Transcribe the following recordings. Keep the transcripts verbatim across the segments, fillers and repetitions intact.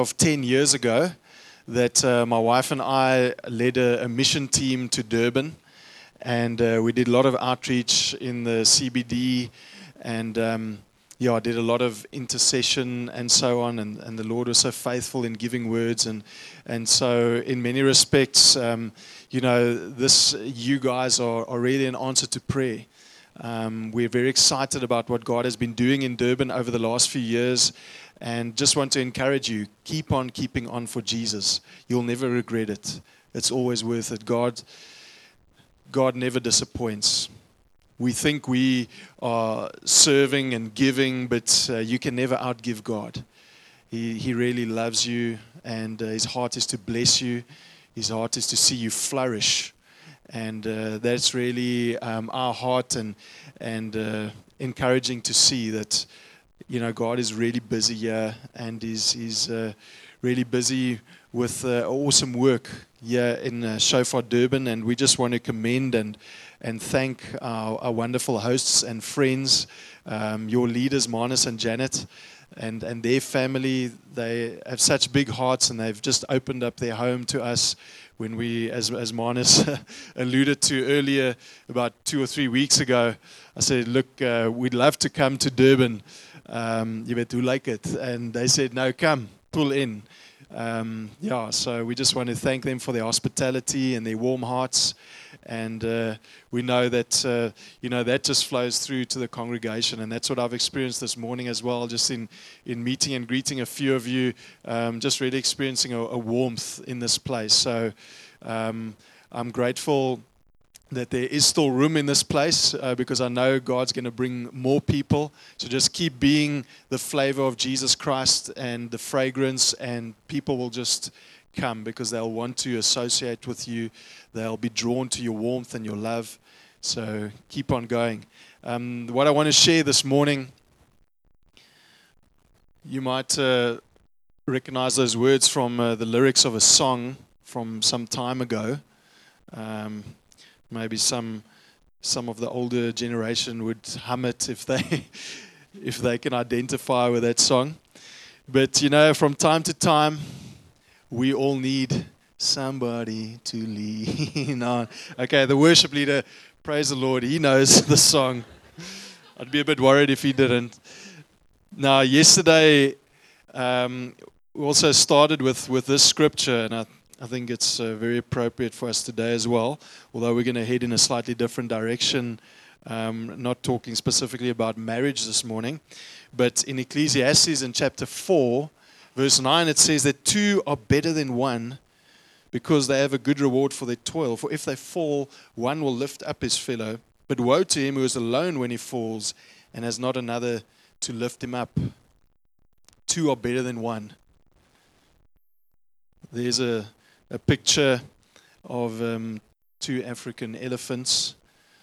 Of ten years ago that uh, my wife and I led a, a mission team to Durban, and uh, we did a lot of outreach in the C B D, and um, yeah, I did a lot of intercession and so on, and, and the Lord was so faithful in giving words, and and so in many respects, um, you know, this you guys are, are really an answer to prayer. Um, we're very excited about what God has been doing in Durban over the last few years. And just want to encourage you, keep on keeping on for Jesus. You'll never regret it. It's always worth it. God, God never disappoints. We think we are serving and giving, but uh, you can never outgive God. He, he really loves you, and uh, His heart is to bless you. His heart is to see you flourish. And uh, that's really um, our heart, and, and uh, encouraging to see that you know, God is really busy here, and is is uh, really busy with uh, awesome work here in uh, Shofar Durban, and we just want to commend and and thank our, our wonderful hosts and friends, um, your leaders, Manus and Janet, and and their family. They have such big hearts, and they've just opened up their home to us. When we, as as Manus alluded to earlier, about two or three weeks ago, I said, look, uh, we'd love to come to Durban. Um, you bet, who like it? And they said, no, come, pull in. Um, yeah, so we just want to thank them for their hospitality and their warm hearts. And uh, we know that, uh, you know, that just flows through to the congregation. And that's what I've experienced this morning as well, just in, in meeting and greeting a few of you, um, just really experiencing a, a warmth in this place. So um, I'm grateful that there is still room in this place uh, because I know God's going to bring more people. So just keep being the flavor of Jesus Christ and the fragrance, and people will just come because they'll want to associate with you. They'll be drawn to your warmth and your love. So keep on going. Um, what I want to share this morning, you might uh, recognize those words from uh, the lyrics of a song from some time ago. Um, Maybe some some of the older generation would hum it if they if they can identify with that song. But you know, from time to time, we all need somebody to lean on. Okay, the worship leader, praise the Lord, he knows the song. I'd be a bit worried if he didn't. Now, yesterday um, we also started with with this scripture, and I. I think it's uh, very appropriate for us today as well, although we're going to head in a slightly different direction, um, not talking specifically about marriage this morning. But in Ecclesiastes in chapter four, verse nine, it says that two are better than one because they have a good reward for their toil. For if they fall, one will lift up his fellow. But woe to him who is alone when he falls and has not another to lift him up. Two are better than one. There's a a picture of um, two African elephants,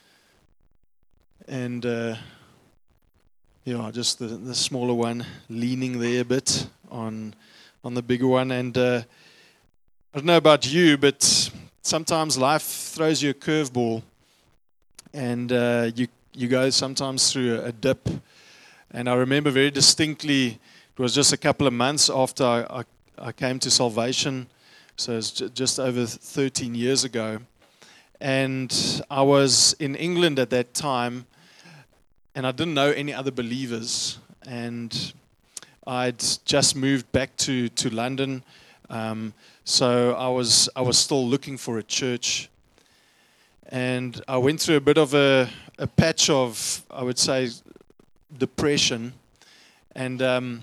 and uh, yeah, just the, the smaller one leaning there a bit on on the bigger one. And uh, I don't know about you, but sometimes life throws you a curveball, and uh, you you go sometimes through a, a dip. And I remember very distinctly, it was just a couple of months after I, I, I came to salvation. So it's just over thirteen years ago. And I was in England at that time, and I didn't know any other believers. And I'd just moved back to, to London. Um, so I was I was still looking for a church. And I went through a bit of a, a patch of, I would say, depression. And Um,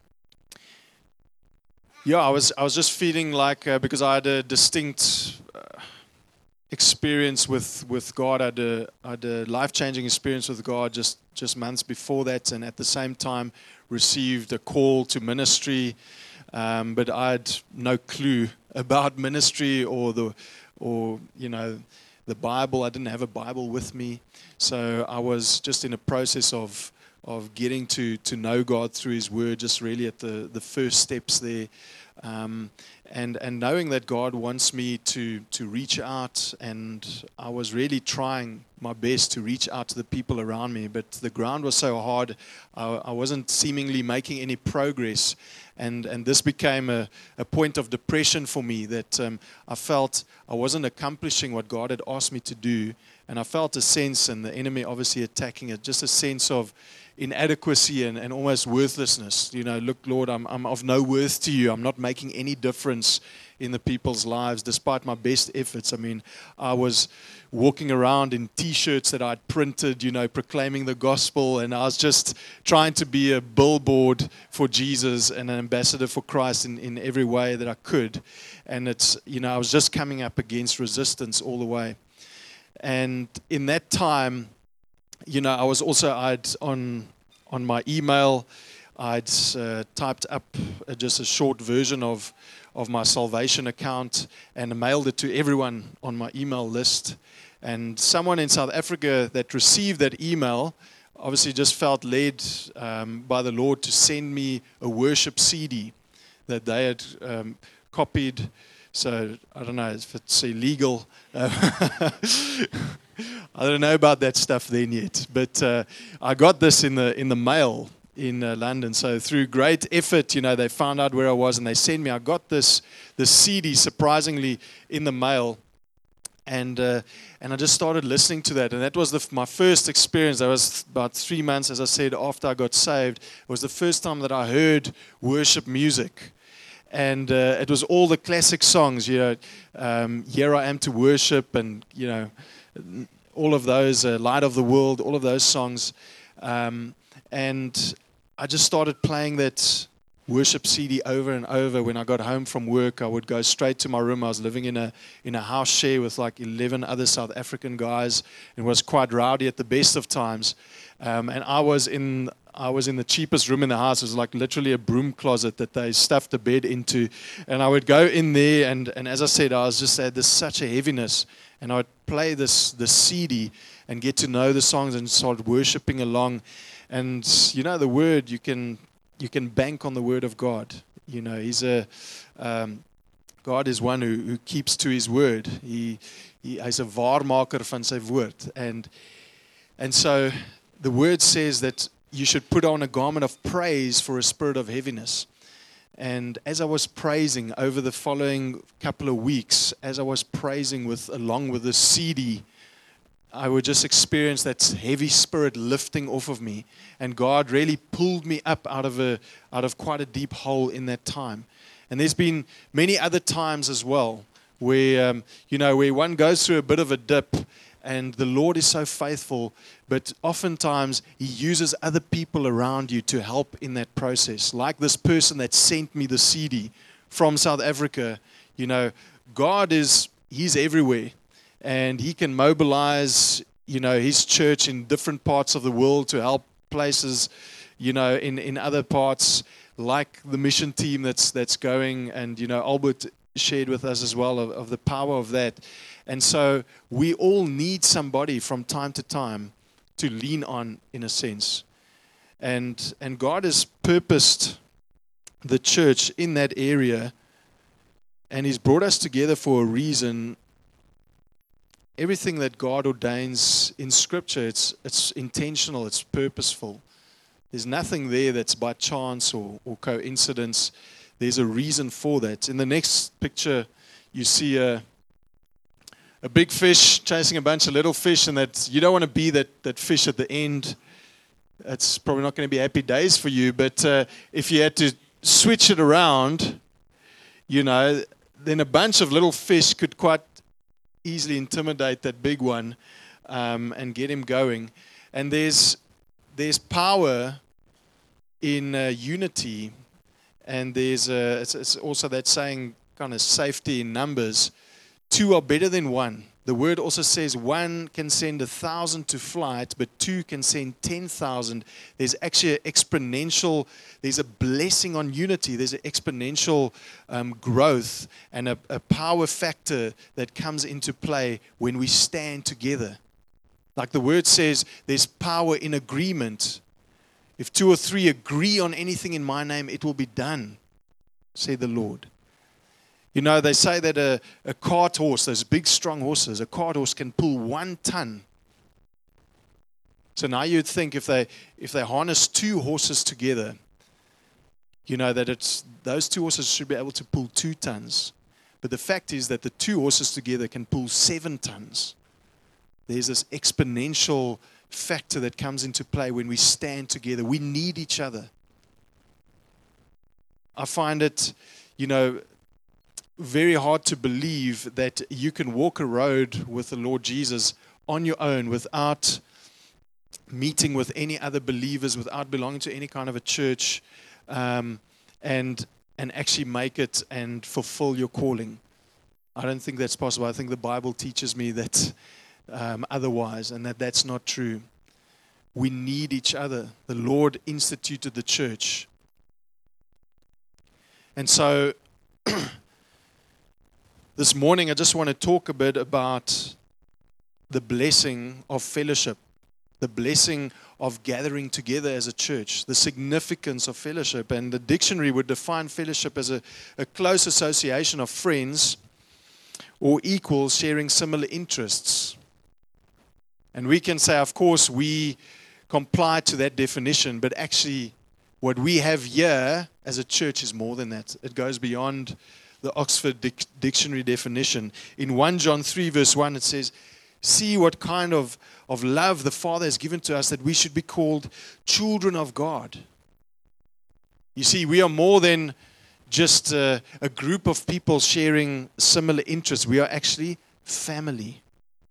Yeah, I was I was just feeling like, uh, because I had a distinct uh, experience with, with God, I had a, I had a life-changing experience with God just, just months before that, and at the same time received a call to ministry, um, but I had no clue about ministry or the or you know the Bible. I didn't have a Bible with me, so I was just in a process of of getting to to know God through His Word, just really at the the first steps there. Um, and and knowing that God wants me to to reach out, and I was really trying my best to reach out to the people around me, but the ground was so hard, I, I wasn't seemingly making any progress, and and this became a, a point of depression for me, that um, I felt I wasn't accomplishing what God had asked me to do, and I felt a sense, and the enemy obviously attacking it, just a sense of inadequacy and, and almost worthlessness. You know, look, Lord, I'm, I'm of no worth to you. I'm not making any difference in the people's lives, despite my best efforts. I mean, I was walking around in T-shirts that I'd printed, you know, proclaiming the gospel, and I was just trying to be a billboard for Jesus and an ambassador for Christ in, in every way that I could. And it's, you know, I was just coming up against resistance all the way. And in that time, you know, I was also, I'd on on my email, I'd uh, typed up uh, just a short version of of my salvation account and mailed it to everyone on my email list. And someone in South Africa that received that email obviously just felt led um, by the Lord to send me a worship C D that they had um, copied. So I don't know if it's illegal. Uh, I don't know about that stuff then yet, but uh, I got this in the in the mail in uh, London. So through great effort, you know, they found out where I was and they sent me. I got this this C D surprisingly in the mail, and uh, and I just started listening to that. And that was the, my first experience. That was about three months, as I said, after I got saved. It was the first time that I heard worship music. And uh, it was all the classic songs, you know, um, Here I Am to Worship, and, you know, all of those, uh, Light of the World, all of those songs. Um, and I just started playing that worship C D over and over. When I got home from work, I would go straight to my room. I was living in a in a house share with like eleven other South African guys. It was quite rowdy at the best of times. Um, and I was in I was in the cheapest room in the house. It was like literally a broom closet that they stuffed a bed into. And I would go in there, and, and as I said, I was just had this such a heaviness. And I would play this this C D and get to know the songs and start worshiping along. And you know, the word, you can you can bank on the word of God. You know, he's a um, God is one who, who keeps to his word. He he hy's 'n waarmaker van sy woord. And and so the word says that you should put on a garment of praise for a spirit of heaviness. And as I was praising over the following couple of weeks, as I was praising with along with the C D, I would just experience that heavy spirit lifting off of me, and God really pulled me up out of a out of quite a deep hole in that time. And there's been many other times as well where um, you know where one goes through a bit of a dip, and the Lord is so faithful, but oftentimes He uses other people around you to help in that process. Like this person that sent me the C D from South Africa. You know, God is He's everywhere. And He can mobilize, you know, His church in different parts of the world to help places, you know, in, in other parts, like the mission team that's that's going. And, you know, Albert shared with us as well of, of the power of that. And so we all need somebody from time to time to lean on, in a sense. And and God has purposed the church in that area, and He's brought us together for a reason. Everything that God ordains in Scripture, it's it's intentional, it's purposeful. There's nothing there that's by chance or, or coincidence. There's a reason for that. In the next picture, you see a, a big fish chasing a bunch of little fish, and that you don't want to be that, that fish at the end. It's probably not going to be happy days for you, but uh, if you had to switch it around, you know, then a bunch of little fish could quite easily intimidate that big one um, and get him going. And there's there's power in uh, unity, and there's uh, it's, it's also that saying, kind of safety in numbers. Two are better than one. The word also says one can send a thousand to flight, but two can send ten thousand. There's actually an exponential, there's a blessing on unity. There's an exponential um, growth and a, a power factor that comes into play when we stand together. Like the word says, there's power in agreement. If two or three agree on anything in my name, it will be done, said the Lord. You know, they say that a, a cart horse, those big strong horses, a cart horse can pull one ton. So now you'd think if they if they harness two horses together, you know, that it's those two horses should be able to pull two tons. But the fact is that the two horses together can pull seven tons. There's this exponential factor that comes into play when we stand together. We need each other. I find it, you know, very hard to believe that you can walk a road with the Lord Jesus on your own without meeting with any other believers, without belonging to any kind of a church, um, and and actually make it and fulfill your calling. I don't think that's possible. I think the Bible teaches me that um, otherwise, and that that's not true. We need each other. The Lord instituted the church. And so this morning I just want to talk a bit about the blessing of fellowship, the blessing of gathering together as a church, the significance of fellowship. And the dictionary would define fellowship as a, a close association of friends or equals sharing similar interests. And we can say, of course, we comply to that definition, but actually what we have here as a church is more than that. It goes beyond the Oxford Dic- Dictionary definition. In First John three verse one it says, see what kind of, of love the Father has given to us that we should be called children of God. You see, we are more than just uh, a group of people sharing similar interests. We are actually family.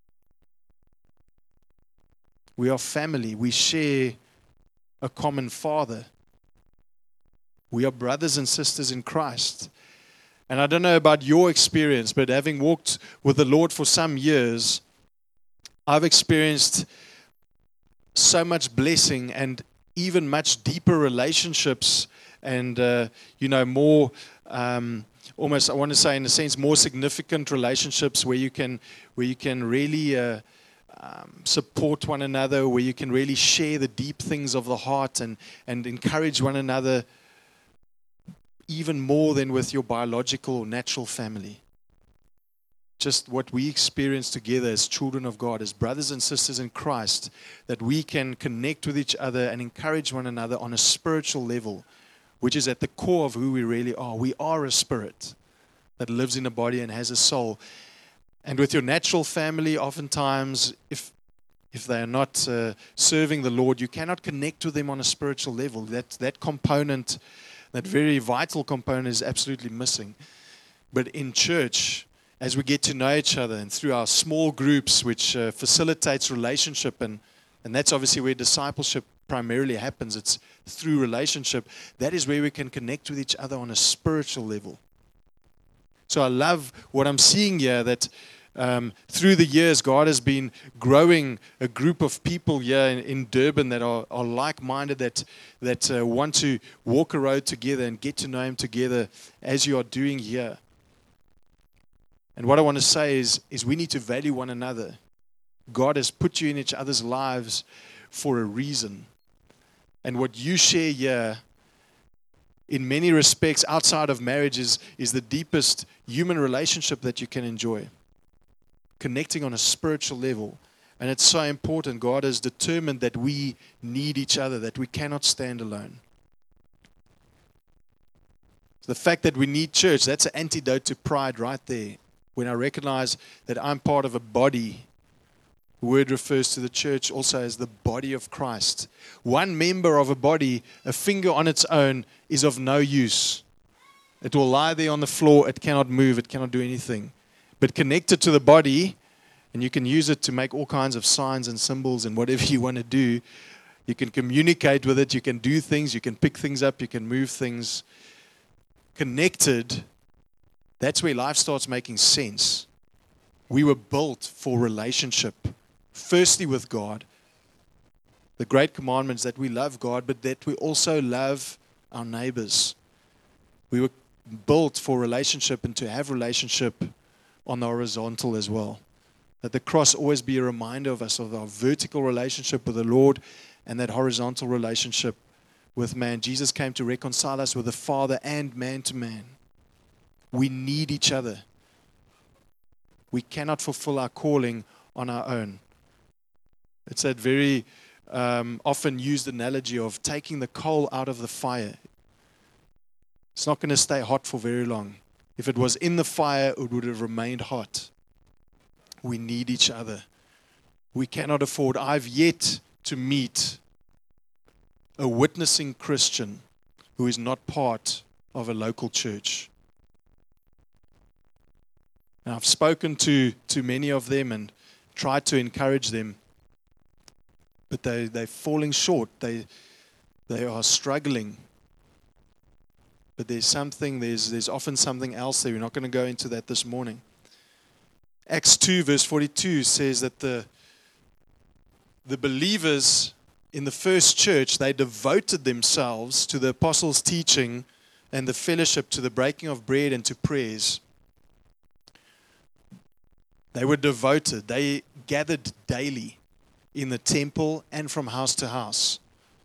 We are family. We share a common Father. We are brothers and sisters in Christ. And I don't know about your experience, but having walked with the Lord for some years, I've experienced so much blessing and even much deeper relationships and, uh, you know, more, um, almost, I want to say in a sense, more significant relationships where you can, where you can really uh, um, support one another, where you can really share the deep things of the heart and, and encourage one another even more than with your biological or natural family. Just what we experience together as children of God, as brothers and sisters in Christ, that we can connect with each other and encourage one another on a spiritual level, which is at the core of who we really are. We are a spirit that lives in a body and has a soul. And with your natural family, oftentimes, if if they are not uh, serving the Lord, you cannot connect with them on a spiritual level. That that component, that very vital component, is absolutely missing. But in church, as we get to know each other and through our small groups, which uh, facilitates relationship, and, and that's obviously where discipleship primarily happens, it's through relationship, that is where we can connect with each other on a spiritual level. So I love what I'm seeing here, that um, through the years, God has been growing a group of people here in, in Durban that are, are like-minded, that, that uh, want to walk a road together and get to know Him together as you are doing here. And what I want to say is, is we need to value one another. God has put you in each other's lives for a reason. And what you share here, in many respects, outside of marriage, is, is the deepest human relationship that you can enjoy. Connecting on a spiritual level. And it's so important. God has determined that we need each other, that we cannot stand alone. The fact that we need church, that's an antidote to pride right there. When I recognize that I'm part of a body, the word refers to the church also as the body of Christ. One member of a body, a finger on its own, is of no use. It will lie there on the floor, it cannot move, it cannot do anything. But connected to the body, and you can use it to make all kinds of signs and symbols and whatever you want to do. You can communicate with it, you can do things, you can pick things up, you can move things. Connected, that's where life starts making sense. We were built for relationship. Firstly with God. The great commandment is that we love God, but that we also love our neighbors. We were built for relationship and to have relationship on the horizontal as well. That the cross always be a reminder of us of our vertical relationship with the Lord and that horizontal relationship with man. Jesus came to reconcile us with the Father and man to man. We need each other. We cannot fulfill our calling on our own. It's that very um, often used analogy of taking the coal out of the fire. It's not going to stay hot for very long. If it was in the fire, it would have remained hot. We need each other. We cannot afford. I've yet to meet a witnessing Christian who is not part of a local church. And I've spoken to, to many of them and tried to encourage them, but they, they're falling short. They, they are struggling. But there's something, there's, there's often something else there. We're not going to go into that this morning. Acts two verse forty-two says that the, the believers in the first church, they devoted themselves to the apostles' teaching and the fellowship, to the breaking of bread and to prayers. They were devoted. They gathered daily in the temple and from house to house.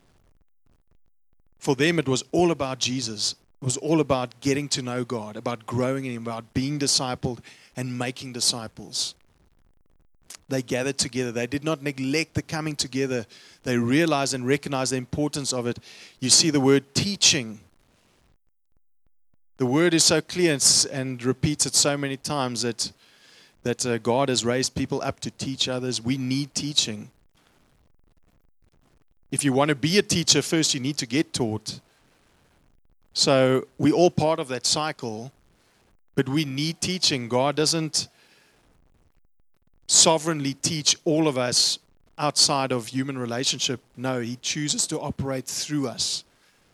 For them, it was all about Jesus. It was all about getting to know God, about growing in Him, about being discipled and making disciples. They gathered together. They did not neglect the coming together. They realized and recognized the importance of it. You see the word teaching. The word is so clear and repeats it so many times that that uh, God has raised people up to teach others. We need teaching. If you want to be a teacher, first you need to get taught. So we're all part of that cycle, but we need teaching. God doesn't sovereignly teach all of us outside of human relationship. No, He chooses to operate through us.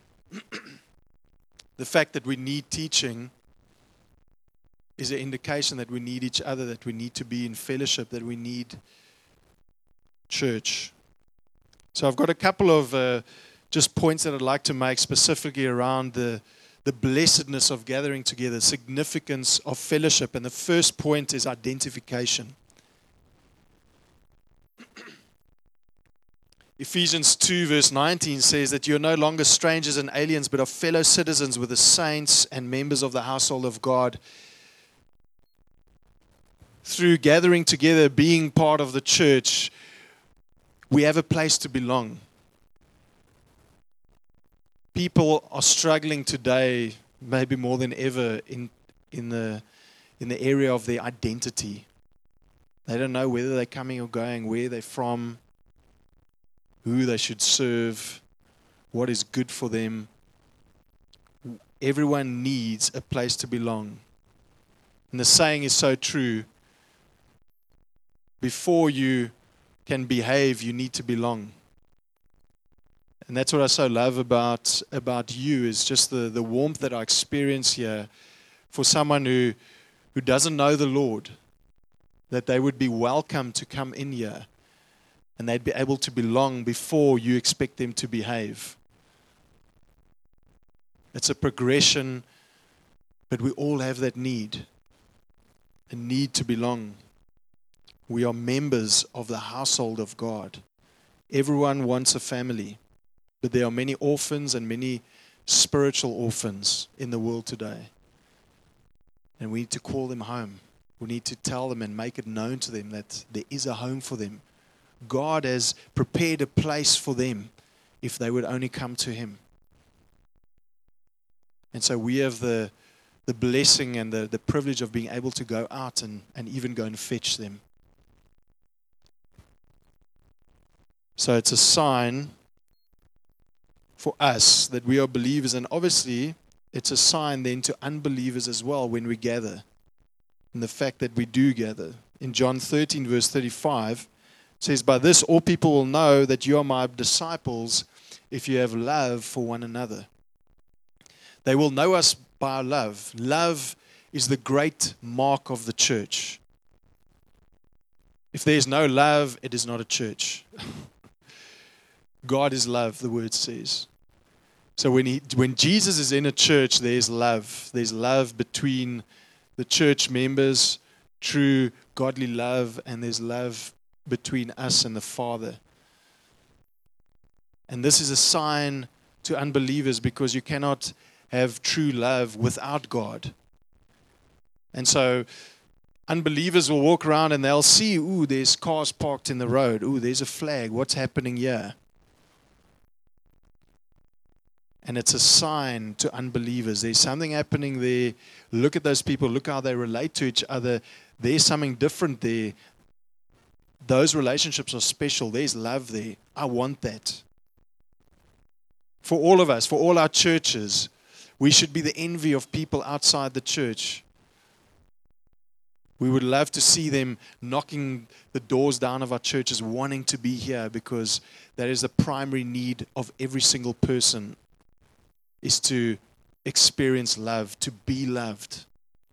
The fact that we need teaching is an indication that we need each other, that we need to be in fellowship, that we need church. So I've got a couple of uh, just points that I'd like to make specifically around the, the blessedness of gathering together, significance of fellowship. And the first point is identification. Ephesians two verse nineteen says that you're no longer strangers and aliens, but are fellow citizens with the saints and members of the household of God. Through gathering together, being part of the church, we have a place to belong. People are struggling today, maybe more than ever, in in the in the area of their identity. They don't know whether they're coming or going, where they're from, who they should serve, what is good for them. Everyone needs a place to belong. And the saying is so true. Before you can behave, you need to belong. And that's what I so love about, about you, is just the, the warmth that I experience here for someone who, who doesn't know the Lord, that they would be welcome to come in here and they'd be able to belong before you expect them to behave. It's a progression, but we all have that need, a need to belong. We are members of the household of God. Everyone wants a family, but there are many orphans and many spiritual orphans in the world today. And we need to call them home. We need to tell them and make it known to them that there is a home for them. God has prepared a place for them if they would only come to Him. And so we have the, the blessing and the, the privilege of being able to go out and, and even go and fetch them. So it's a sign for us that we are believers, and obviously it's a sign then to unbelievers as well when we gather, and the fact that we do gather. In John thirteen verse thirty-five, it says, "By this all people will know that you are my disciples if you have love for one another." They will know us by our love. Love is the great mark of the church. If there is no love, it is not a church. God is love, the word says. So when he, when Jesus is in a church, there's love. There's love between the church members, true godly love, and there's love between us and the Father. And this is a sign to unbelievers because you cannot have true love without God. And so unbelievers will walk around and they'll see, ooh, there's cars parked in the road. Ooh, there's a flag. What's happening here? And it's a sign to unbelievers. There's something happening there. Look at those people. Look how they relate to each other. There's something different there. Those relationships are special. There's love there. I want that. For all of us, for all our churches, we should be the envy of people outside the church. We would love to see them knocking the doors down of our churches, wanting to be here, because that is the primary need of every single person, is to experience love, to be loved.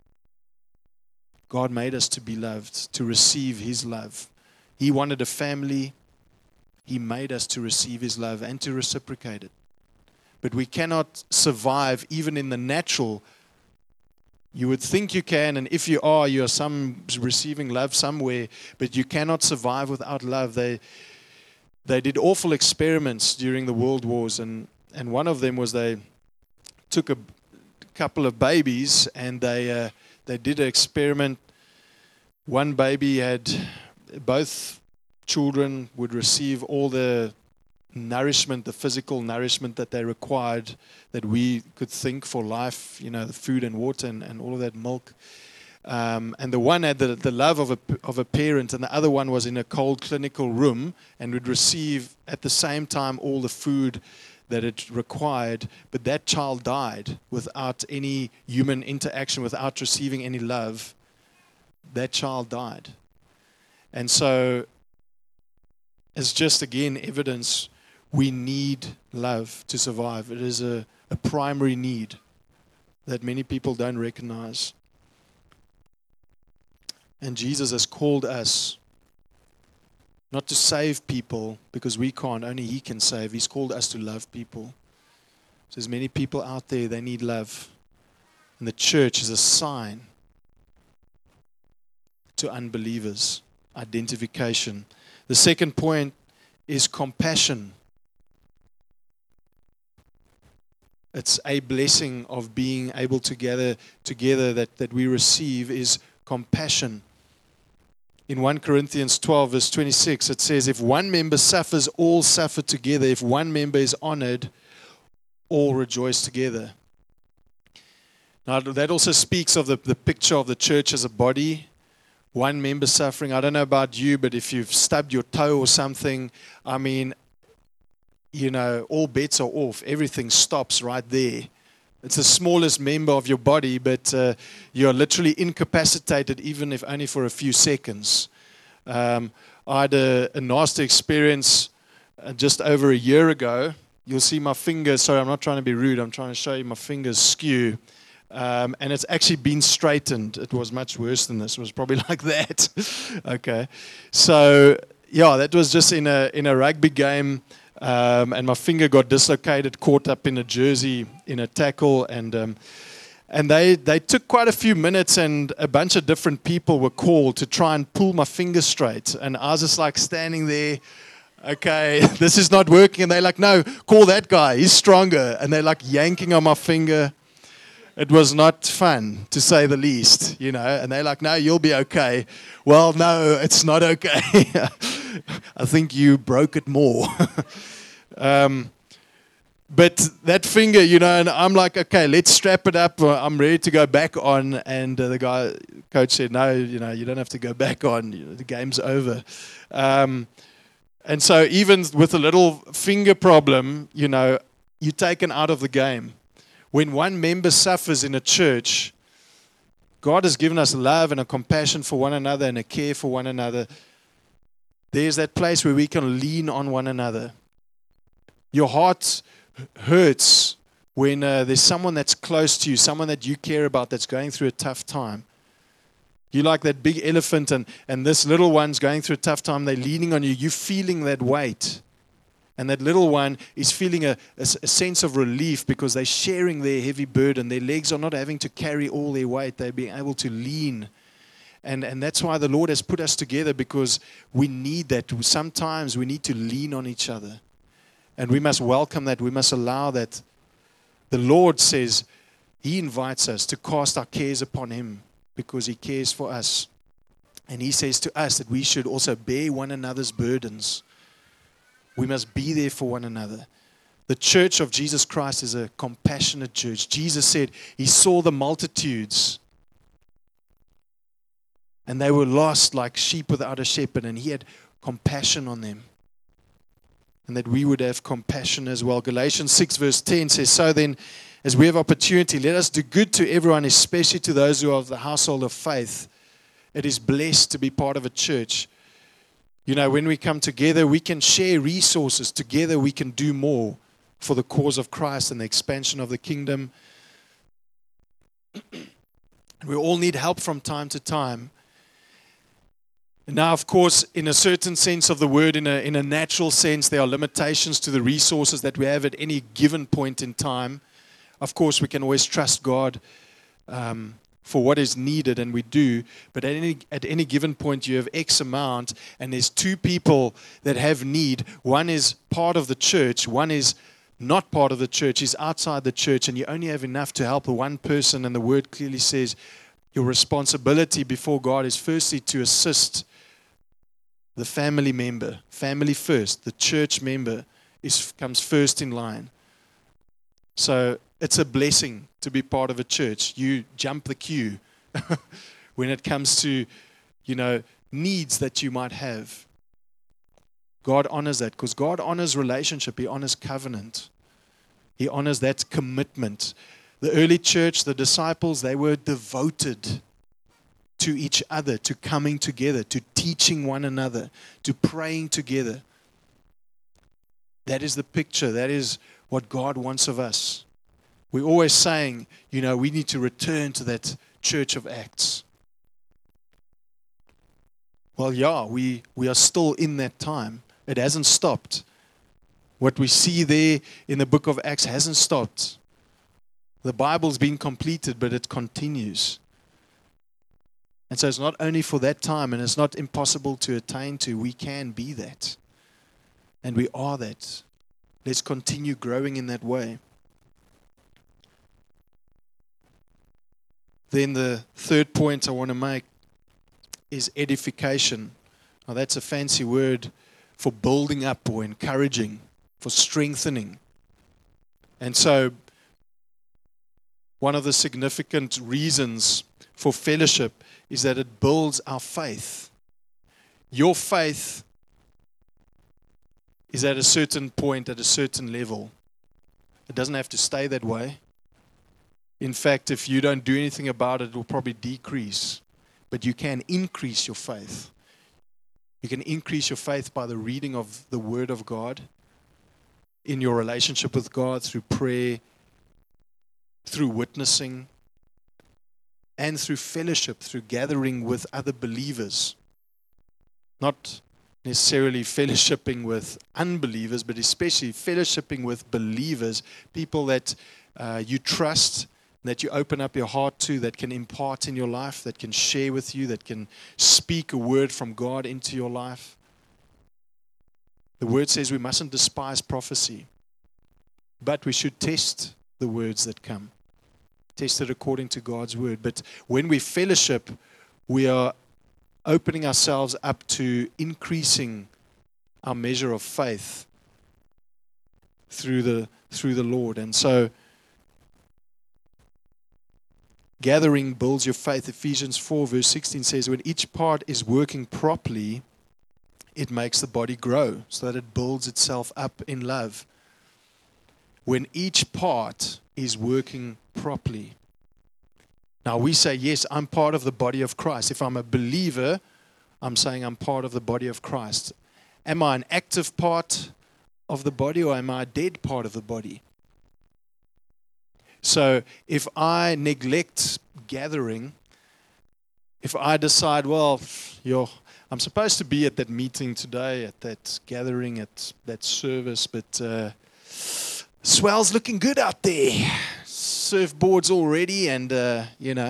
God made us to be loved, to receive His love. He wanted a family. He made us to receive His love and to reciprocate it. But we cannot survive even in the natural. You would think you can, and if you are, you are some receiving love somewhere, but you cannot survive without love. They they did awful experiments during the world wars, and, and one of them was they took a couple of babies and they uh, they did an experiment. One baby had, both children would receive all the nourishment, the physical nourishment that they required, that we could think for life, you know, the food and water and, and all of that, milk. Um, and the one had the, the love of a, of a parent, and the other one was in a cold clinical room and would receive at the same time all the food that it required. But that child died without any human interaction, without receiving any love. That child died. And so it's just, again, evidence we need love to survive. It is a, a primary need that many people don't recognize. And Jesus has called us not to save people, because we can't, only He can save. He's called us to love people. So there's many people out there, they need love. And the church is a sign to unbelievers. Identification. The second point is compassion. It's a blessing of being able to gather together that, that we receive is compassion. In First Corinthians twelve, verse twenty-six, it says, if one member suffers, all suffer together. If one member is honored, all rejoice together. Now, that also speaks of the, the picture of the church as a body. One member suffering. I don't know about you, but if you've stubbed your toe or something, I mean, you know, all bets are off. Everything stops right there. It's the smallest member of your body, but uh, you're literally incapacitated, even if only for a few seconds. Um, I had a, a nasty experience uh, just over a year ago. You'll see my fingers. Sorry, I'm not trying to be rude. I'm trying to show you my fingers skew. Um, and it's actually been straightened. It was much worse than this. It was probably like that. Okay. So, yeah, that was just in a in a rugby game. Um, and my finger got dislocated, caught up in a jersey, in a tackle, and um, and they, they took quite a few minutes, and a bunch of different people were called to try and pull my finger straight. And I was just like standing there, okay, this is not working. And they're like, no, call that guy, he's stronger. And they're like yanking on my finger. It was not fun, to say the least, you know. And they're like, no, you'll be okay. Well, no, it's not okay. I think you broke it more. um, but that finger, you know, and I'm like, okay, let's strap it up. I'm ready to go back on. And uh, the guy, coach said, no, you know, you don't have to go back on. You know, the game's over. Um, and so even with a little finger problem, you know, you're taken out of the game. When one member suffers in a church, God has given us love and a compassion for one another and a care for one another. There's that place where we can lean on one another. Your heart hurts when uh, there's someone that's close to you, someone that you care about that's going through a tough time. You're like that big elephant, and, and this little one's going through a tough time. They're leaning on you. You're feeling that weight. And that little one is feeling a, a, a sense of relief because they're sharing their heavy burden. Their legs are not having to carry all their weight. They're being able to lean. And, and that's why the Lord has put us together, because we need that. Sometimes we need to lean on each other. And we must welcome that. We must allow that. The Lord says He invites us to cast our cares upon Him because He cares for us. And He says to us that we should also bear one another's burdens. We must be there for one another. The church of Jesus Christ is a compassionate church. Jesus said He saw the multitudes and they were lost like sheep without a shepherd, and He had compassion on them. And that we would have compassion as well. Galatians six verse ten says, so then, as we have opportunity, let us do good to everyone, especially to those who are of the household of faith. It is blessed to be part of a church. You know, when we come together, we can share resources. Together we can do more for the cause of Christ and the expansion of the kingdom. We all need help from time to time. Now, of course, in a certain sense of the word, in a, in a natural sense, there are limitations to the resources that we have at any given point in time. Of course, we can always trust God um, for what is needed, and we do. But at any, at any given point, you have X amount, and there's two people that have need. One is part of the church. One is not part of the church. He's outside the church, and you only have enough to help the one person. And the word clearly says your responsibility before God is firstly to assist the family member, family first. The church member is comes first in line. So it's a blessing to be part of a church. You jump the queue when it comes to, you know, needs that you might have. God honors that because God honors relationship. He honors covenant. He honors that commitment. The early church, the disciples, they were devoted to each other, to coming together, to teaching one another, to praying together. That is the picture. That is what God wants of us. We're always saying, you know, we need to return to that church of Acts. Well, yeah, we, we are still in that time. It hasn't stopped. What we see there in the book of Acts hasn't stopped. The Bible's been completed, but it continues. And so it's not only for that time, and it's not impossible to attain to. We can be that. And we are that. Let's continue growing in that way. Then the third point I want to make is edification. Now that's a fancy word for building up or encouraging, for strengthening. And so one of the significant reasons for fellowship is that it builds our faith. Your faith is at a certain point, at a certain level. It doesn't have to stay that way. In fact, if you don't do anything about it, it will probably decrease. But you can increase your faith. You can increase your faith by the reading of the Word of God, in your relationship with God, through prayer, through witnessing, and through fellowship, through gathering with other believers. Not necessarily fellowshipping with unbelievers, but especially fellowshipping with believers, people that uh, you trust, that you open up your heart to, that can impart in your life, that can share with you, that can speak a word from God into your life. The word says we mustn't despise prophecy, but we should test the words that come. Test it according to God's word. But when we fellowship, we are opening ourselves up to increasing our measure of faith through the through the Lord. And so gathering builds your faith. Ephesians four verse sixteen says, when each part is working properly, it makes the body grow so that it builds itself up in love. When each part is working properly. Now we say, yes, I'm part of the body of Christ. If I'm a believer, I'm saying I'm part of the body of Christ. Am I an active part of the body, or am I a dead part of the body? So if I neglect gathering, if I decide, well, yo, I'm supposed to be at that meeting today, at that gathering, at that service, but uh, swell's looking good out there. Surfboards already, and, uh, you know,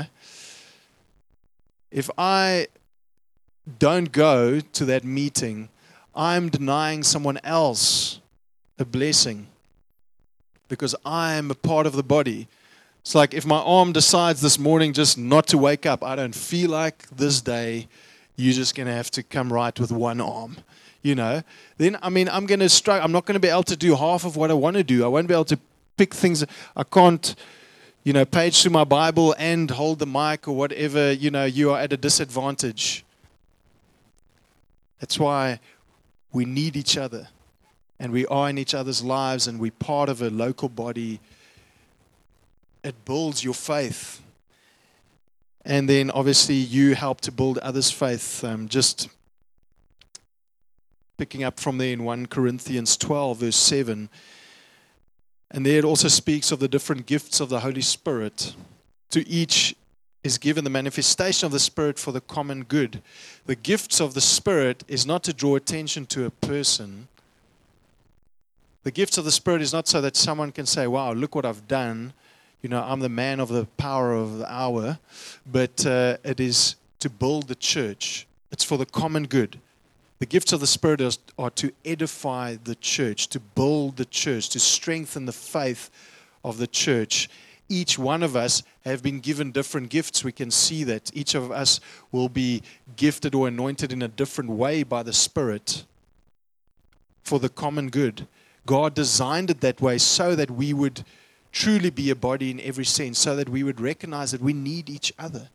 if I don't go to that meeting, I'm denying someone else a blessing because I am a part of the body. It's like if my arm decides this morning just not to wake up, I don't feel like this day, you're just going to have to come right with one arm, you know. Then, I mean, I'm going to struggle. I'm not going to be able to do half of what I want to do. I won't be able to pick things. I can't, you know, page through my Bible and hold the mic or whatever. You know, you are at a disadvantage. That's why we need each other. And we are in each other's lives, and we're part of a local body. It builds your faith. And then, obviously, you help to build others' faith. Um, just picking up from there in First Corinthians twelve, verse seven. And there it also speaks of the different gifts of the Holy Spirit. To each is given the manifestation of the Spirit for the common good. The gifts of the Spirit is not to draw attention to a person. The gifts of the Spirit is not so that someone can say, wow, look what I've done. You know, I'm the man of the power of the hour. But uh, it is to build the church. It's for the common good. The gifts of the Spirit are, are to edify the church, to build the church, to strengthen the faith of the church. Each one of us have been given different gifts. We can see that. Each of us will be gifted or anointed in a different way by the Spirit for the common good. God designed it that way so that we would truly be a body in every sense, so that we would recognize that we need each other.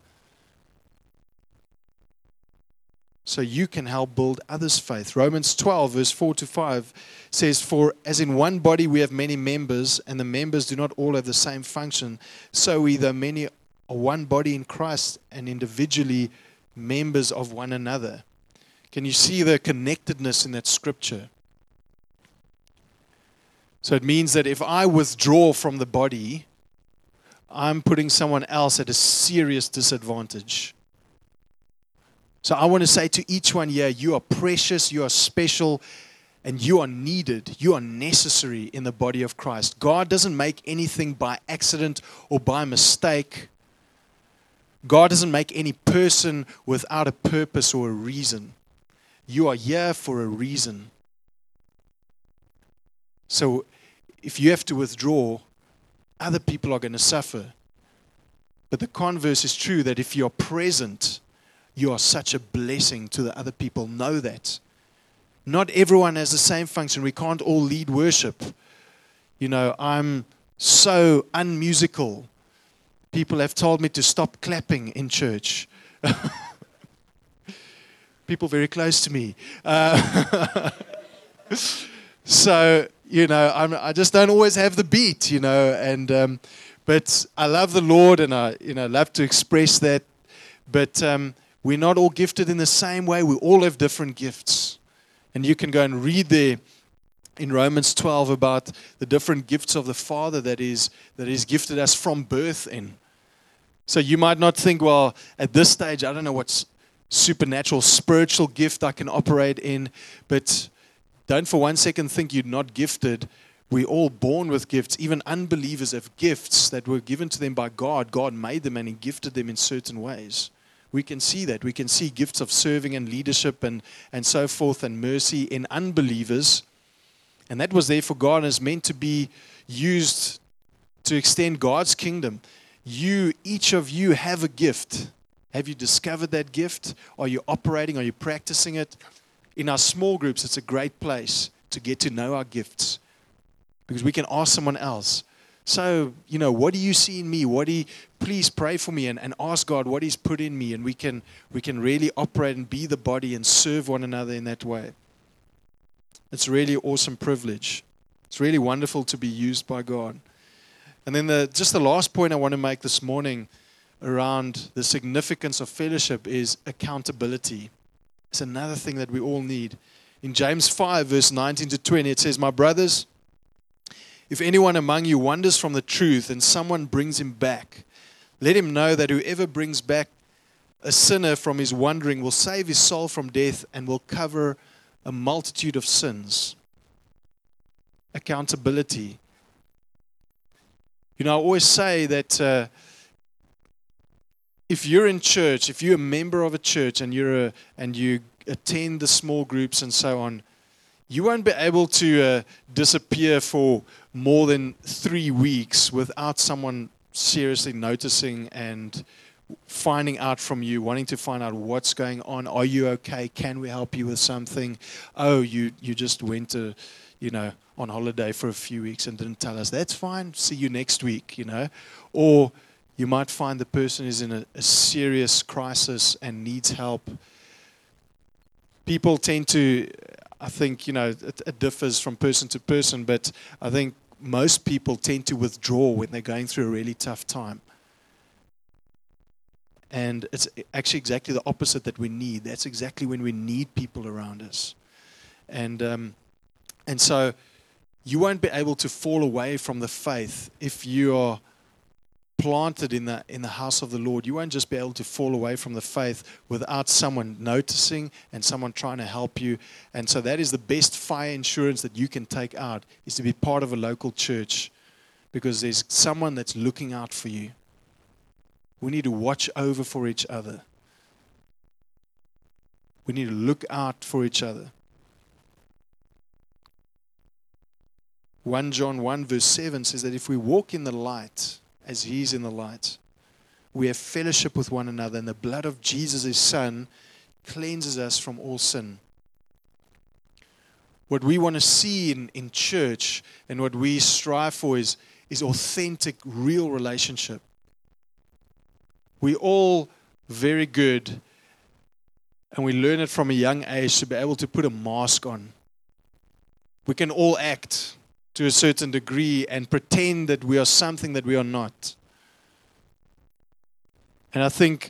So you can help build others' faith. Romans twelve, verse four to five says, for as in one body we have many members, and the members do not all have the same function, so we, though many, are one body in Christ, and individually members of one another. Can you see the connectedness in that scripture? So it means that if I withdraw from the body, I'm putting someone else at a serious disadvantage. So I want to say to each one here, you are precious, you are special, and you are needed. You are necessary in the body of Christ. God doesn't make anything by accident or by mistake. God doesn't make any person without a purpose or a reason. You are here for a reason. So if you have to withdraw, other people are going to suffer. But the converse is true, that if you're present, you are such a blessing to the other people. Know that. Not everyone has the same function. We can't all lead worship. You know, I'm so unmusical. People have told me to stop clapping in church. People very close to me. Uh, so, you know, I'm, I just don't always have the beat, you know. And um, but I love the Lord, and I, you know, love to express that. But um, we're not all gifted in the same way. We all have different gifts. And you can go and read there in Romans twelve about the different gifts of the Father that is that is gifted us from birth in. So you might not think, well, at this stage, I don't know what supernatural, spiritual gift I can operate in. But don't for one second think you're not gifted. We're all born with gifts. Even unbelievers have gifts that were given to them by God. God made them and He gifted them in certain ways. We can see that. We can see gifts of serving and leadership and, and so forth and mercy in unbelievers. And that was there for God and is meant to be used to extend God's kingdom. You, each of you have a gift. Have you discovered that gift? Are you operating? Are you practicing it? In our small groups, it's a great place to get to know our gifts because we can ask someone else. So, you know, what do you see in me? What do you, please pray for me and, and ask God what He's put in me, and we can we can really operate and be the body and serve one another in that way. It's really awesome privilege. It's really wonderful to be used by God. And then the just the last point I want to make this morning around the significance of fellowship is accountability. It's another thing that we all need. In James five, verse nineteen to twenty, it says, "My brothers, if anyone among you wanders from the truth and someone brings him back, let him know that whoever brings back a sinner from his wandering will save his soul from death and will cover a multitude of sins." Accountability. You know, I always say that uh, if you're in church, if you're a member of a church and you're a, and you attend the small groups and so on, You won't be able to uh, disappear for more than three weeks without someone seriously noticing and finding out from you, wanting to find out what's going on. Are you okay? Can we help you with something? Oh, you, you just went to, you know, on holiday for a few weeks and didn't tell us. That's fine. See you next week, you know. Or you might find the person is in a, a serious crisis and needs help. People tend to, I think, you know, it, it differs from person to person, but I think most people tend to withdraw when they're going through a really tough time. And it's actually exactly the opposite that we need. That's exactly when we need people around us. And um, and so you won't be able to fall away from the faith if you are planted in the in the house of the Lord. You won't just be able to fall away from the faith without someone noticing and someone trying to help you. And so that is the best fire insurance that you can take out, is to be part of a local church, because there's someone that's looking out for you. We need to watch over for each other. We need to look out for each other. First John one verse seven says that if we walk in the light as He's in the light, we have fellowship with one another, and the blood of Jesus, His Son, cleanses us from all sin. What we want to see in, in church and what we strive for is, is authentic, real relationship. We're all very good, and we learn it from a young age to be able to put a mask on. We can all act to a certain degree and pretend that we are something that we are not. And I think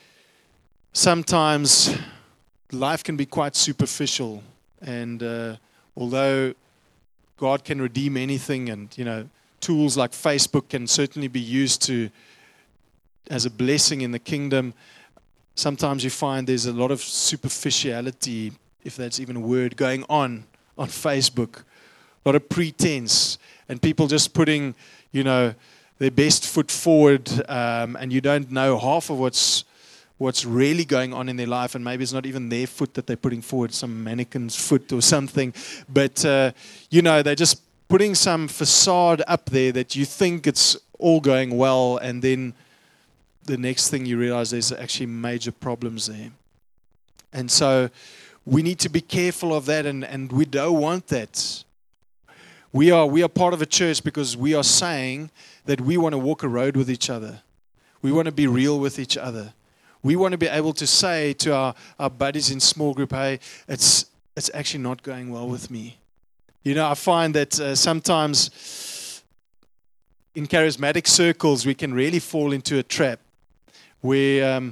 sometimes life can be quite superficial, and uh, although God can redeem anything, and you know, tools like Facebook can certainly be used to as a blessing in the kingdom, sometimes you find there's a lot of superficiality, if that's even a word, going on on Facebook. A lot of pretense, and people just putting, you know, their best foot forward, um, and you don't know half of what's what's really going on in their life, and maybe it's not even their foot that they're putting forward, some mannequin's foot or something. But, uh, you know, they're just putting some facade up there that you think it's all going well, and then the next thing you realize there's actually major problems there. And so we need to be careful of that, and, and we don't want that. We are we are part of a church because we are saying that we want to walk a road with each other. We want to be real with each other. We want to be able to say to our, our buddies in small group, hey, it's it's actually not going well with me. You know, I find that uh, sometimes in charismatic circles we can really fall into a trap where, um,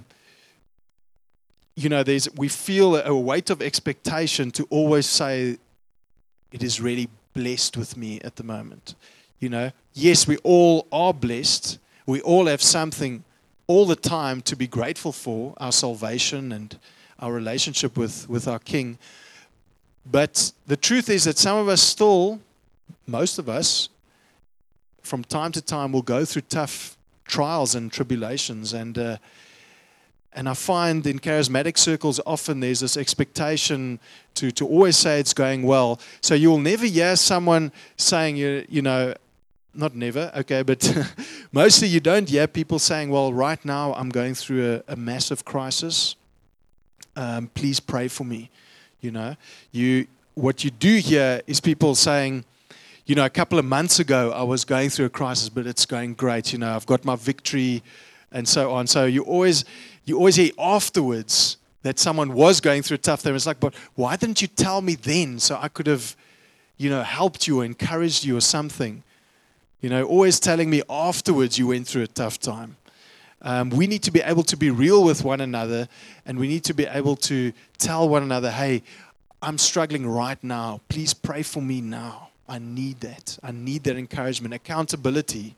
you know, there's we feel a weight of expectation to always say it is really blessed with me at the moment. You know, yes, we all are blessed. We all have something all the time to be grateful for, our salvation and our relationship with, with our King. But the truth is that some of us still, most of us, from time to time will go through tough trials and tribulations. And uh, and I find in charismatic circles often there's this expectation to, to always say it's going well. So you'll never hear someone saying, you, you know, not never, okay, but mostly you don't hear people saying, well, right now I'm going through a, a massive crisis. Um, please pray for me. You know, you what you do hear is people saying, you know, a couple of months ago I was going through a crisis, but it's going great. You know, I've got my victory, and so on. So you always you always hear afterwards that someone was going through a tough time. It's like, but why didn't you tell me then so I could have, you know, helped you or encouraged you or something? You know, always telling me afterwards you went through a tough time. Um, we need to be able to be real with one another, and we need to be able to tell one another, hey, I'm struggling right now. Please pray for me now. I need that. I need that encouragement. Accountability.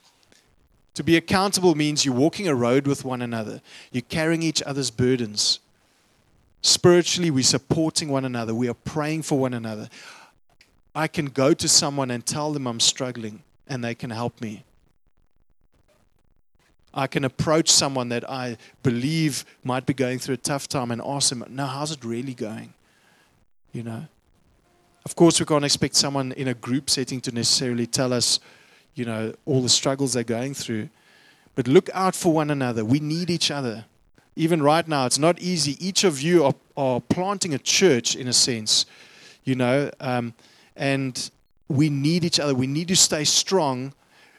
To be accountable means you're walking a road with one another. You're carrying each other's burdens. Spiritually, we're supporting one another. We are praying for one another. I can go to someone and tell them I'm struggling, and they can help me. I can approach someone that I believe might be going through a tough time and ask them, no, how's it really going? You know? Of course, we can't expect someone in a group setting to necessarily tell us, you know, all the struggles they're going through. But look out for one another. We need each other. Even right now, it's not easy. Each of you are, are planting a church, in a sense, you know, um, and we need each other. We need to stay strong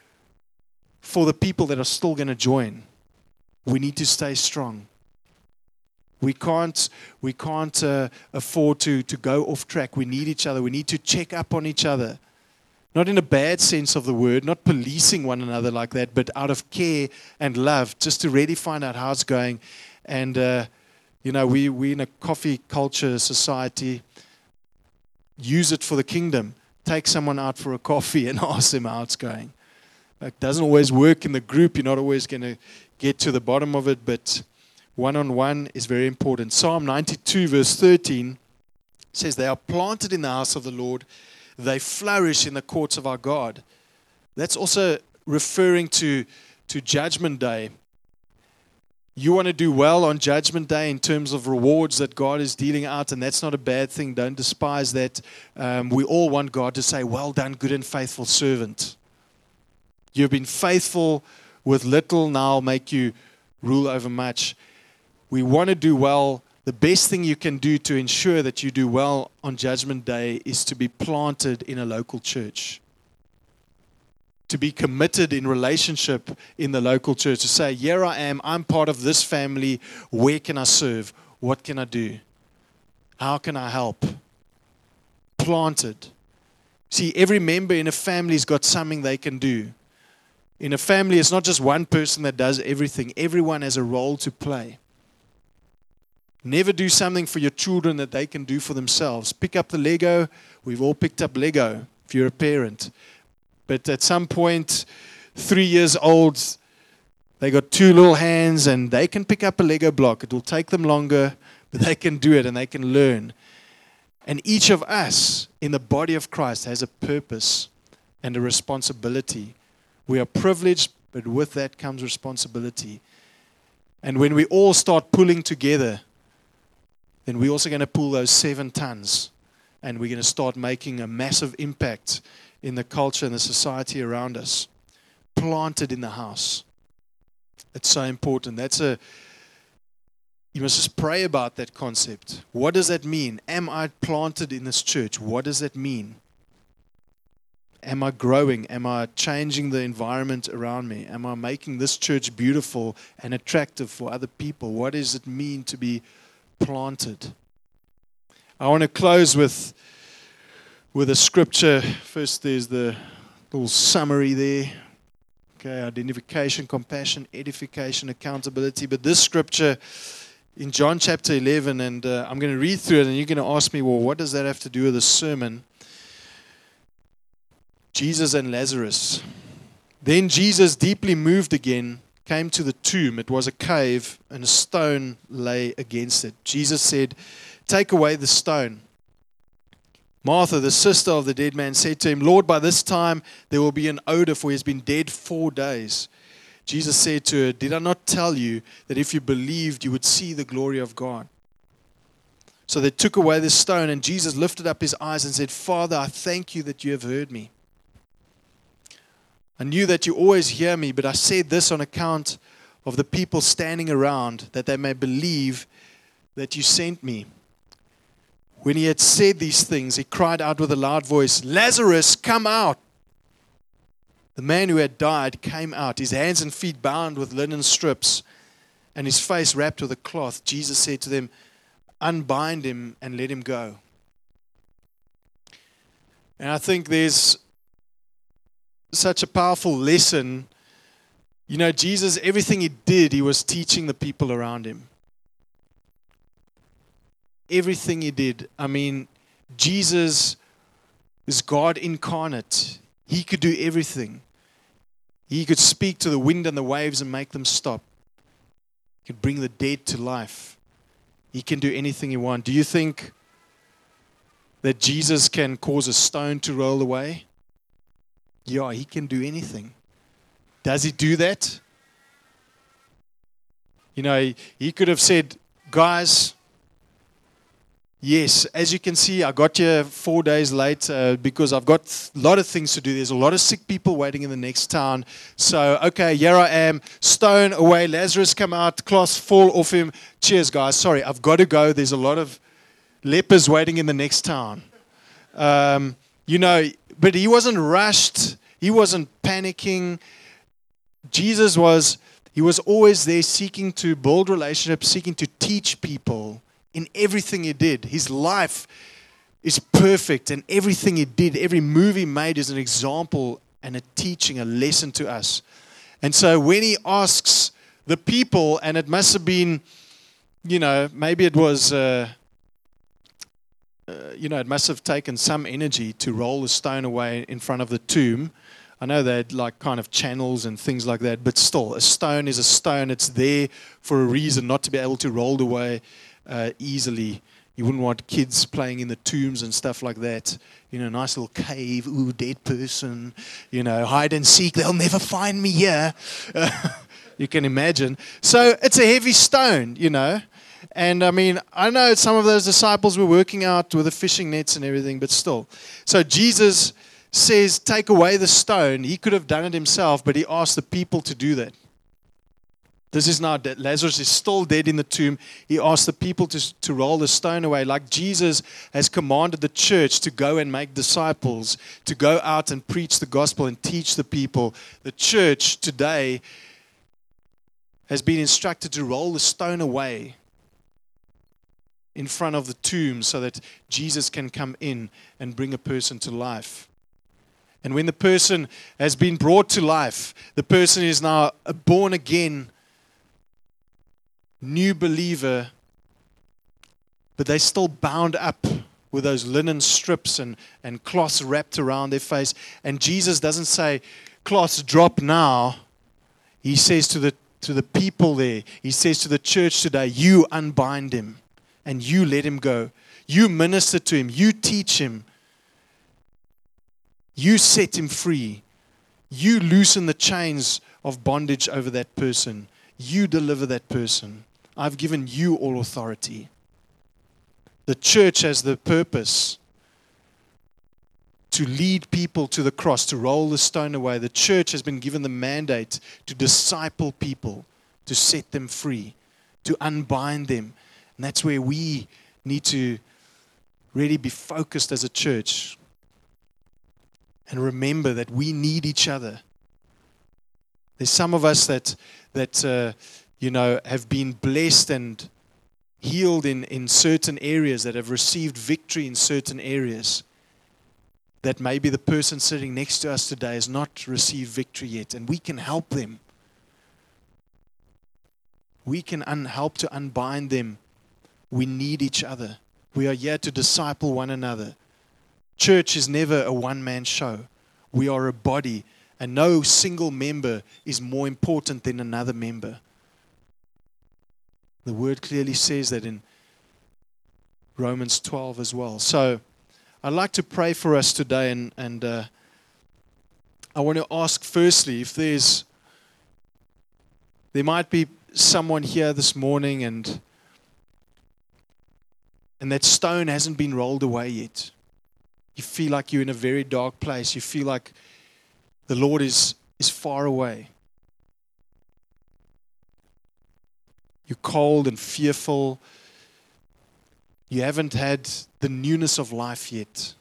for the people that are still going to join. We need to stay strong. We can't, we can't uh, afford to, to go off track. We need each other. We need to check up on each other. Not in a bad sense of the word, not policing one another like that, but out of care and love, just to really find out how it's going. And, uh, you know, we, we're in a coffee culture society. Use it for the kingdom. Take someone out for a coffee and ask them how it's going. It doesn't always work in the group. You're not always going to get to the bottom of it, but one-on-one is very important. Psalm ninety-two, verse thirteen says, they are planted in the house of the Lord. They flourish in the courts of our God. That's also referring to, to Judgment Day. You want to do well on Judgment Day in terms of rewards that God is dealing out, and that's not a bad thing. Don't despise that. Um, we all want God to say, well done, good and faithful servant. You've been faithful with little, now I'll make you rule over much. We want to do well. The best thing you can do to ensure that you do well on Judgment Day is to be planted in a local church. To be committed in relationship in the local church. To say, here I am, I'm part of this family. Where can I serve? What can I do? How can I help? Planted. See, every member in a family's got something they can do. In a family, it's not just one person that does everything. Everyone has a role to play. Never do something for your children that they can do for themselves. Pick up the Lego. We've all picked up Lego if you're a parent. But at some point, three years old, they got two little hands and they can pick up a Lego block. It will take them longer, but they can do it and they can learn. And each of us in the body of Christ has a purpose and a responsibility. We are privileged, but with that comes responsibility. And when we all start pulling together, then we're also going to pull those seven tons and we're going to start making a massive impact in the culture and the society around us. Planted in the house. It's so important. That's a, you must just pray about that concept. What does that mean? Am I planted in this church? What does that mean? Am I growing? Am I changing the environment around me? Am I making this church beautiful and attractive for other people? What does it mean to be planted? I want to close with with a scripture. First, there's the little summary there. Okay, identification, compassion, edification, accountability. But this scripture in John chapter eleven, and uh, I'm going to read through it, and you're going to ask me, well, what does that have to do with the sermon? Jesus and Lazarus. Then Jesus, deeply moved again, came to the tomb. It was a cave, and a stone lay against it. Jesus said, take away the stone. Martha, the sister of the dead man, said to him, Lord, by this time there will be an odor, for he has been dead four days. Jesus said to her, did I not tell you that if you believed, you would see the glory of God? So they took away the stone, and Jesus lifted up his eyes and said, Father, I thank you that you have heard me. I knew that you always hear me, but I said this on account of the people standing around, that they may believe that you sent me. When he had said these things, he cried out with a loud voice, Lazarus, come out! The man who had died came out, his hands and feet bound with linen strips, and his face wrapped with a cloth. Jesus said to them, unbind him and let him go. And I think there's such a powerful lesson. You know, Jesus, everything he did, he was teaching the people around him. Everything he did. I mean, Jesus is God incarnate. He could do everything. He could speak to the wind and the waves and make them stop. He could bring the dead to life. He can do anything he wants. Do you think that Jesus can cause a stone to roll away? Yeah, he can do anything. Does he do that? You know, he, he could have said, guys, Yes, as you can see, I got here four days late uh, because I've got a lot of things to do. There's a lot of sick people waiting in the next town. So, okay, here I am. Stone away. Lazarus come out. Cloth fall off him. Cheers, guys. Sorry, I've got to go. There's a lot of lepers waiting in the next town. Um, you know, but he wasn't rushed. He wasn't panicking. Jesus was, he was always there seeking to build relationships, seeking to teach people. In everything he did, his life is perfect, and everything he did, every move he made is an example and a teaching, a lesson to us. And so when he asks the people, and it must have been, you know, maybe it was, uh, uh, you know, it must have taken some energy to roll the stone away in front of the tomb. I know they had like kind of channels and things like that, but still, a stone is a stone. It's there for a reason, not to be able to roll away Uh, easily. You wouldn't want kids playing in the tombs and stuff like that. You know, nice little cave, ooh, dead person. You know, hide and seek, they'll never find me here. Uh, you can imagine. So it's a heavy stone, you know. And I mean, I know some of those disciples were working out with the fishing nets and everything, but still. So Jesus says, take away the stone. He could have done it himself, but he asked the people to do that. This is now dead. Lazarus is still dead in the tomb. He asked the people to, to roll the stone away, like Jesus has commanded the church to go and make disciples, to go out and preach the gospel and teach the people. The church today has been instructed to roll the stone away in front of the tomb so that Jesus can come in and bring a person to life. And when the person has been brought to life, the person is now a born again new believer, but they're still bound up with those linen strips and, and cloths wrapped around their face. And Jesus doesn't say, cloths drop now. He says to the to the people there, he says to the church today, you unbind him and you let him go. You minister to him. You teach him. You set him free. You loosen the chains of bondage over that person. You deliver that person. I've given you all authority. The church has the purpose to lead people to the cross, to roll the stone away. The church has been given the mandate to disciple people, to set them free, to unbind them. And that's where we need to really be focused as a church and remember that we need each other. There's some of us that that uh, you know have been blessed and healed in, in certain areas, that have received victory in certain areas, that maybe the person sitting next to us today has not received victory yet, and we can help them. We can un- help to unbind them. We need each other. We are here to disciple one another. Church is never a one-man show. We are a body, and no single member is more important than another member. The word clearly says that in Romans twelve as well. So I'd like to pray for us today, and, and uh, I want to ask firstly if there's, there might be someone here this morning and and that stone hasn't been rolled away yet. You feel like you're in a very dark place. You feel like the Lord is, is far away. You're cold and fearful. You haven't had the newness of life yet.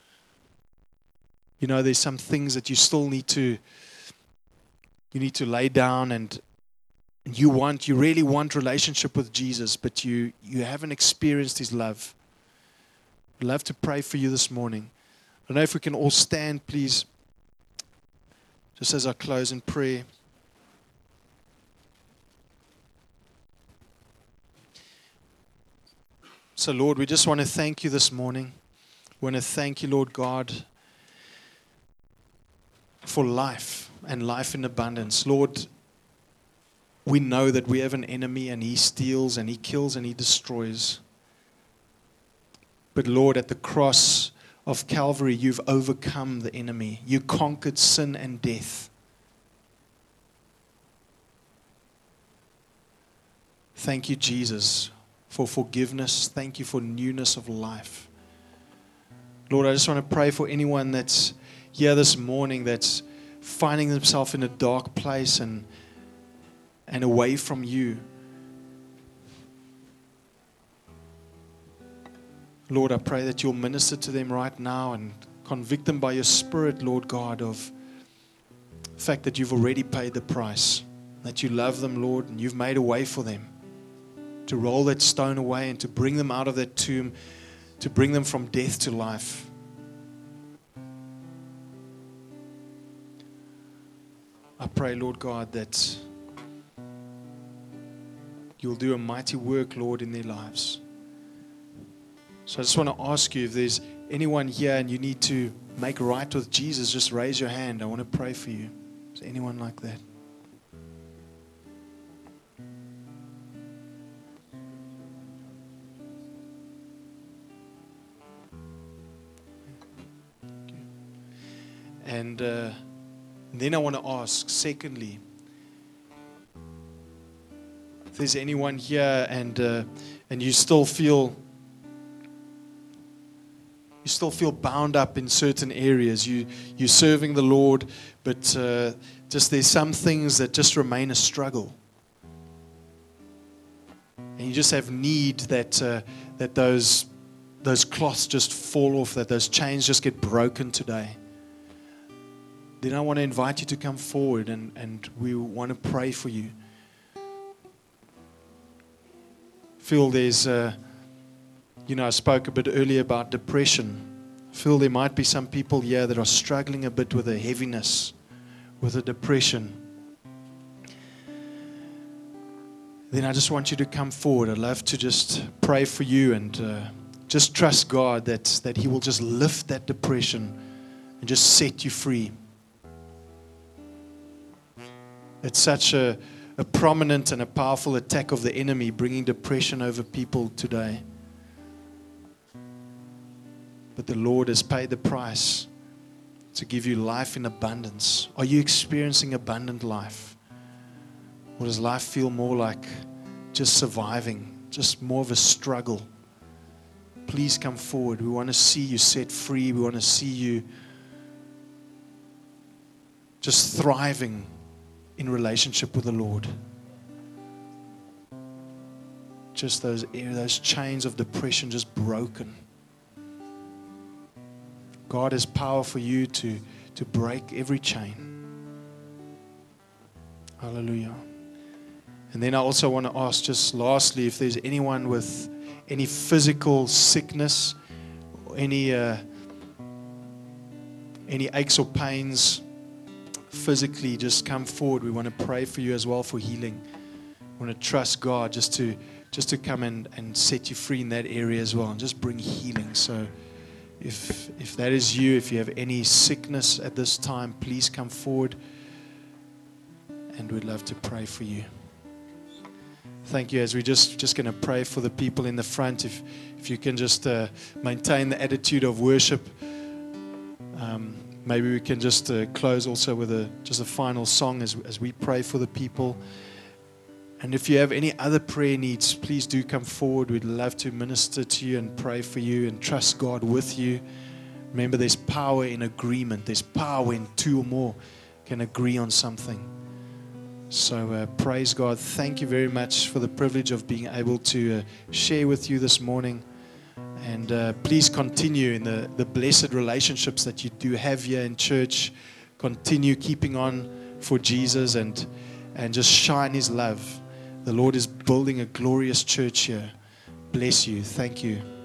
You know, there's some things that you still need to, you need to lay down, and you want, you really want relationship with Jesus, but you, you haven't experienced His love. I'd love to pray for you this morning. I don't know if we can all stand, please, just as I close in prayer. So, Lord, we just want to thank you this morning. We want to thank you, Lord God, for life and life in abundance. Lord, we know that we have an enemy, and he steals and he kills and he destroys. But Lord, at the cross of Calvary, you've overcome the enemy. You conquered sin and death. Thank you, Jesus, for forgiveness. Thank you for newness of life. Lord, I just want to pray for anyone that's here this morning that's finding themselves in a dark place and, and away from you. Lord, I pray that you'll minister to them right now and convict them by your Spirit, Lord God, of the fact that you've already paid the price, that you love them, Lord, and you've made a way for them to roll that stone away and to bring them out of that tomb, to bring them from death to life. I pray, Lord God, that you'll do a mighty work, Lord, in their lives. So I just want to ask you, if there's anyone here and you need to make right with Jesus, just raise your hand. I want to pray for you. Is there anyone like that? And uh, then I want to ask, secondly, if there's anyone here and uh, and you still feel you still feel bound up in certain areas, you you're serving the Lord, but uh, just there's some things that just remain a struggle, and you just have need that uh, that those those cloths just fall off, that those chains just get broken today. Then I want to invite you to come forward and, and we want to pray for you. Feel there's, uh, you know, I spoke a bit earlier about depression. Feel there might be some people here that are struggling a bit with a heaviness, with a depression. Then I just want you to come forward. I'd love to just pray for you and uh, just trust God that, that He will just lift that depression and just set you free. It's such a, a prominent and a powerful attack of the enemy, bringing depression over people today. But the Lord has paid the price to give you life in abundance. Are you experiencing abundant life? Or does life feel more like just surviving, just more of a struggle? Please come forward. We want to see you set free. We want to see you just thriving in relationship with the Lord. Just those those chains of depression just broken. God has power for you to, to break every chain. Hallelujah. And then I also want to ask, just lastly, if there's anyone with any physical sickness, or any uh, any aches or pains physically, just come forward. We want to pray for you as well for healing. We want to trust God just to just to come and, and set you free in that area as well, and just bring healing. So if if that is you, if you have any sickness at this time, please come forward, and we'd love to pray for you. Thank you. As we're just, just going to pray for the people in the front, if if you can just uh, maintain the attitude of worship. Um, maybe we can just uh, close also with a just a final song as as we pray for the people. And if you have any other prayer needs, please do come forward. We'd love to minister to you and pray for you and trust God with you. Remember, there's power in agreement. There's power when two or more can agree on something. So uh, praise God. Thank you very much for the privilege of being able to uh, share with you this morning. And uh, please continue in the, the blessed relationships that you do have here in church. Continue keeping on for Jesus and, and just shine His love. The Lord is building a glorious church here. Bless you. Thank you.